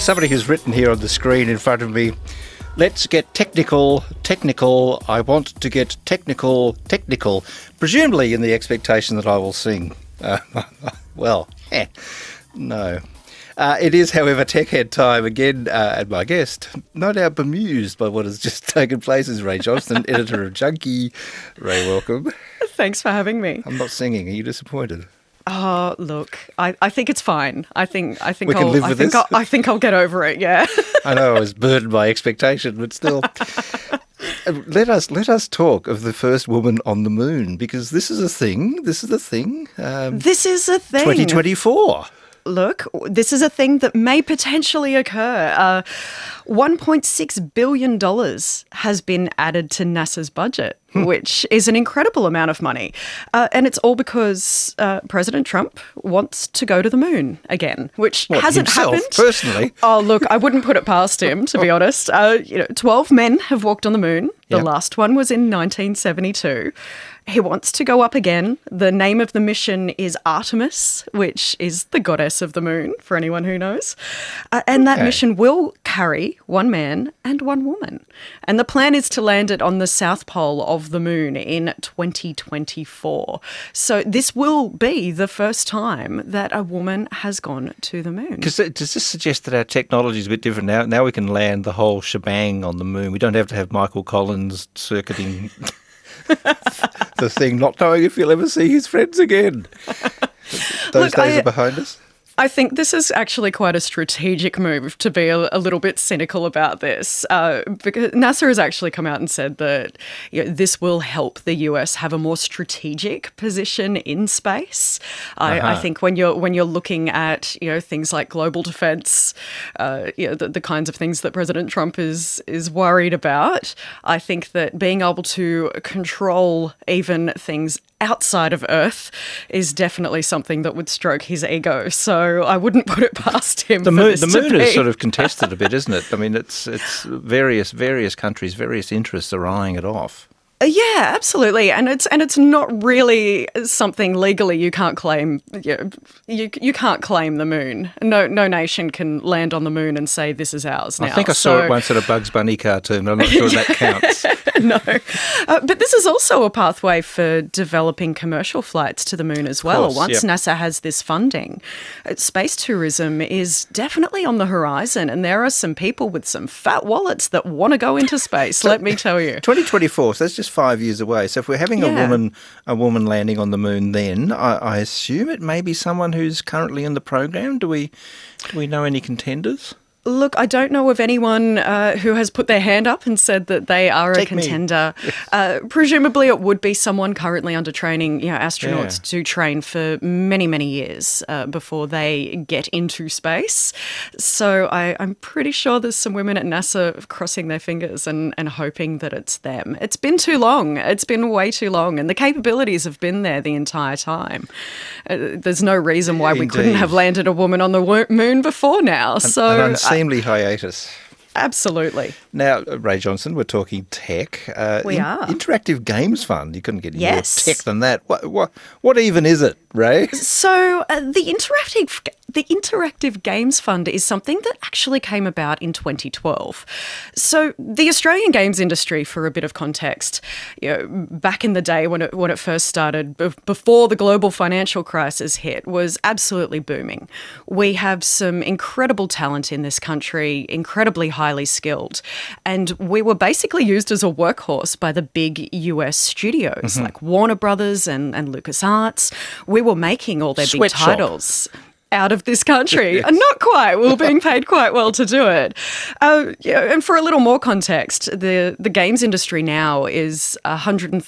somebody who's written here on the screen in front of me, let's get technical, I want to get technical, presumably in the expectation that I will sing. No. It is, however, Tech Head time again, and my guest, no doubt bemused by what has just taken place, is Rae Johnston, editor of Junkee. Rae, welcome. Thanks for having me. I'm not singing. Are you disappointed? Oh, look, I think it's fine. I think we can live with this. I think I'll get over it. Yeah. I know I was burdened by expectation, but still. Let us talk of the first woman on the moon, because this is a thing. This is a thing. 2024. Look, this is a thing that may potentially occur. $1.6 billion has been added to NASA's budget, which is an incredible amount of money. And it's all because President Trump wants to go to the moon again, which hasn't happened. Personally? Oh, look, I wouldn't put it past him, to be honest. 12 men have walked on the moon. The last one was in 1972. He wants to go up again. The name of the mission is Artemis, which is the goddess of the moon, for anyone who knows. And that mission will carry one man and one woman. And the plan is to land it on the south pole of the moon in 2024. So this will be the first time that a woman has gone to the moon. Does this suggest that our technology is a bit different now? Now we can land the whole shebang on the moon. We don't have to have Michael Collins circuiting the thing, not knowing if he'll ever see his friends again. Those days are behind us. I think this is actually quite a strategic move, to be a little bit cynical about this, because NASA has actually come out and said that this will help the US have a more strategic position in space. I think when you're looking at things like global defense, the kinds of things that President Trump is worried about, I think that being able to control even things outside of Earth is definitely something that would stroke his ego. So I wouldn't put it past him. The moon is sort of contested a bit, isn't it? I mean, it's various countries, various interests are eyeing it off. Yeah, absolutely, and it's not really something legally you can't claim. You can't claim the moon. No nation can land on the moon and say this is ours now. I think I saw it once at a Bugs Bunny cartoon, but I'm not sure that counts. No, but this is also a pathway for developing commercial flights to the moon as well. Once NASA has this funding, space tourism is definitely on the horizon, and there are some people with some fat wallets that want to go into space. Let me tell you, 2024. So that's just 5 years away. So if we're having a woman landing on the moon, then I assume it may be someone who's currently in the program. Do we know any contenders? Look, I don't know of anyone who has put their hand up and said that they are a contender. Presumably it would be someone currently under training. Astronauts do train for many, many years before they get into space. So I'm pretty sure there's some women at NASA crossing their fingers and hoping that it's them. It's been too long. It's been way too long. And the capabilities have been there the entire time. There's no reason why we couldn't have landed a woman on the moon before now. An unseemly hiatus. Absolutely. Now, Rae Johnston, we're talking tech. We are. Interactive Games Fund. You couldn't get any more tech than that. What even is it, Rae? So the Interactive Games Fund is something that actually came about in 2012. So the Australian games industry, for a bit of context, back in the day when it first started, before the global financial crisis hit, was absolutely booming. We have some incredible talent in this country, incredibly highly skilled, and we were basically used as a workhorse by the big US studios like Warner Brothers and LucasArts. We were making all their big titles out of this country. Not quite. We were being paid quite well to do it. And for a little more context, the games industry now is a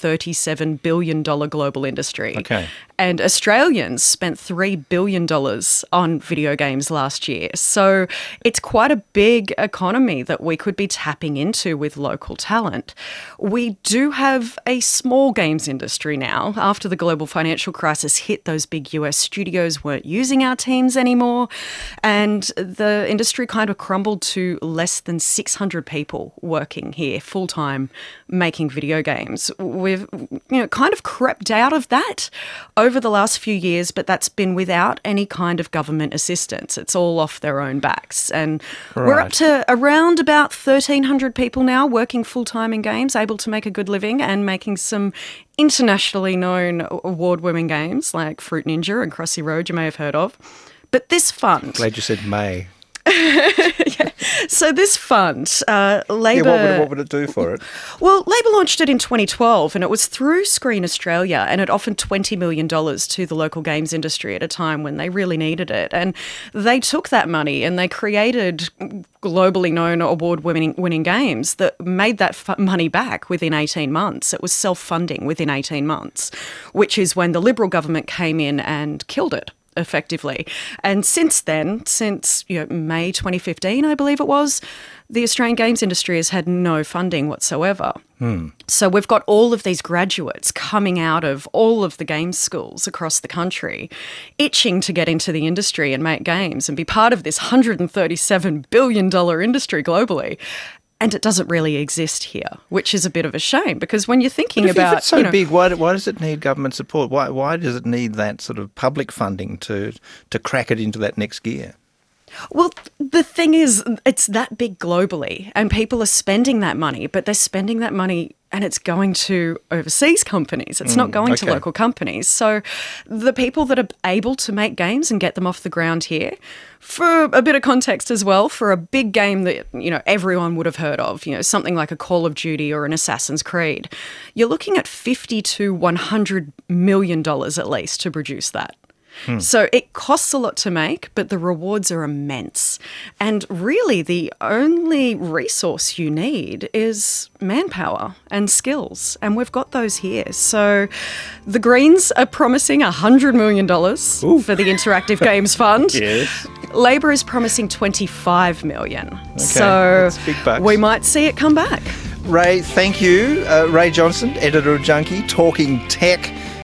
$137 billion global industry. Okay. And Australians spent $3 billion on video games last year. So it's quite a big economy that we could be tapping into with local talent. We do have a small games industry now. After the global financial crisis hit, those big US studios weren't using our teams anymore. And the industry kind of crumbled to less than 600 people working here full-time making video games. We've kind of crept out of that over the last few years, but that's been without any kind of government assistance. It's all off their own backs. And we're up to around about 1,300 people now working full-time in games, able to make a good living and making some internationally known award-winning games like Fruit Ninja and Crossy Road you may have heard of. But this fund... Glad you said may. Yeah. So this fund, Labor... Yeah, what would it do for it? Well, Labor launched it in 2012 and it was through Screen Australia, and it offered $20 million to the local games industry at a time when they really needed it. And they took that money and they created globally known award-winning games that made that money back within 18 months. It was self-funding within 18 months, which is when the Liberal government came in and killed it effectively. And since then, since May 2015, I believe it was, the Australian games industry has had no funding whatsoever. So we've got all of these graduates coming out of all of the games schools across the country, itching to get into the industry and make games and be part of this $137 billion industry globally. And it doesn't really exist here, which is a bit of a shame, because when you're thinking about... If it's so big, why does it need government support? Why does it need that sort of public funding to crack it into that next gear? Well, the thing is, it's that big globally, and people are spending that money, but they're spending that money and it's going to overseas companies. It's not going to local companies. So the people that are able to make games and get them off the ground here, for a bit of context as well, for a big game that, everyone would have heard of, something like a Call of Duty or an Assassin's Creed, you're looking at $50 to $100 million at least to produce that. So it costs a lot to make, but the rewards are immense. And really the only resource you need is manpower and skills. And we've got those here. So the Greens are promising $100 million for the Interactive Games Fund. Yes. Labor is promising $25 million. Okay, so that's big bucks. We might see it come back. Ray, thank you. Ray Johnson, editor of Junkee, talking tech.